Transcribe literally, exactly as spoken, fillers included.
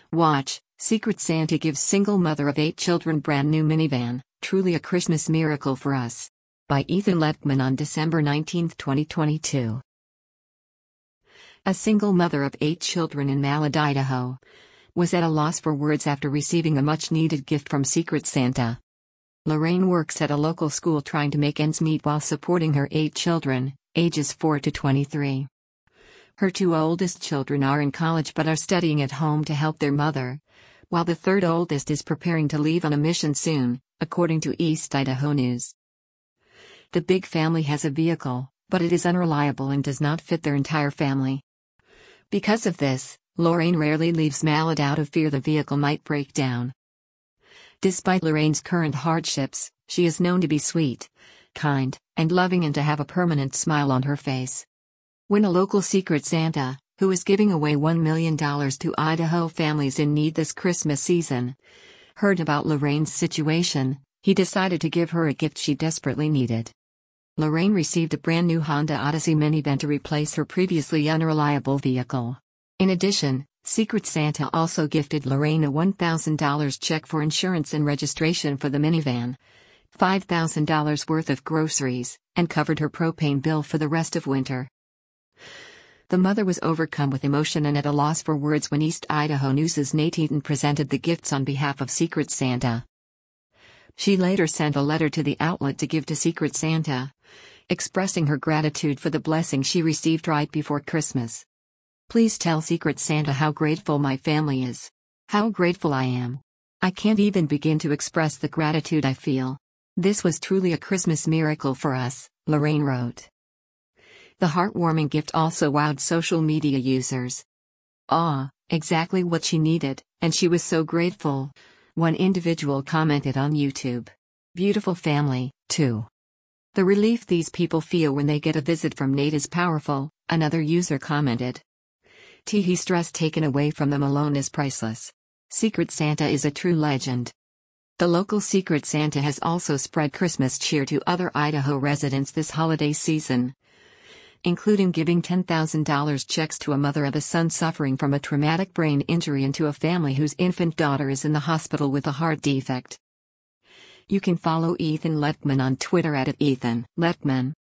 Watch, Secret Santa gives single mother of eight children brand new minivan, truly a Christmas miracle for us. By Ethan Lettman on December nineteenth, twenty twenty-two. A single mother of eight children in Malad, Idaho, was at a loss for words after receiving a much-needed gift from Secret Santa. Lorraine works at a local school trying to make ends meet while supporting her eight children, ages four to twenty-three. Her two oldest children are in college but are studying at home to help their mother, while the third oldest is preparing to leave on a mission soon, according to East Idaho News. The big family has a vehicle, but it is unreliable and does not fit their entire family. Because of this, Lorraine rarely leaves Malad out of fear the vehicle might break down. Despite Lorraine's current hardships, she is known to be sweet, kind, and loving and to have a permanent smile on her face. When a local Secret Santa, who is giving away one million dollars to Idaho families in need this Christmas season, heard about Lorraine's situation, he decided to give her a gift she desperately needed. Lorraine received a brand new Honda Odyssey minivan to replace her previously unreliable vehicle. In addition, Secret Santa also gifted Lorraine a one thousand dollars check for insurance and registration for the minivan, five thousand dollars worth of groceries, and covered her propane bill for the rest of winter. The mother was overcome with emotion and at a loss for words when East Idaho News' Nate Eaton presented the gifts on behalf of Secret Santa. She later sent a letter to the outlet to give to Secret Santa, expressing her gratitude for the blessing she received right before Christmas. Please tell Secret Santa how grateful my family is. How grateful I am. I can't even begin to express the gratitude I feel. This was truly a Christmas miracle for us, Lorraine wrote. The heartwarming gift also wowed social media users. Ah, exactly what she needed, and she was so grateful, one individual commented on YouTube. Beautiful family, too. The relief these people feel when they get a visit from Nate is powerful, another user commented. Teehee stress taken away from them alone is priceless. Secret Santa is a true legend. The local Secret Santa has also spread Christmas cheer to other Idaho residents this holiday season, including giving ten thousand dollars checks to a mother of a son suffering from a traumatic brain injury and to a family whose infant daughter is in the hospital with a heart defect. You can follow Ethan Lettman on Twitter at Ethan Lettman.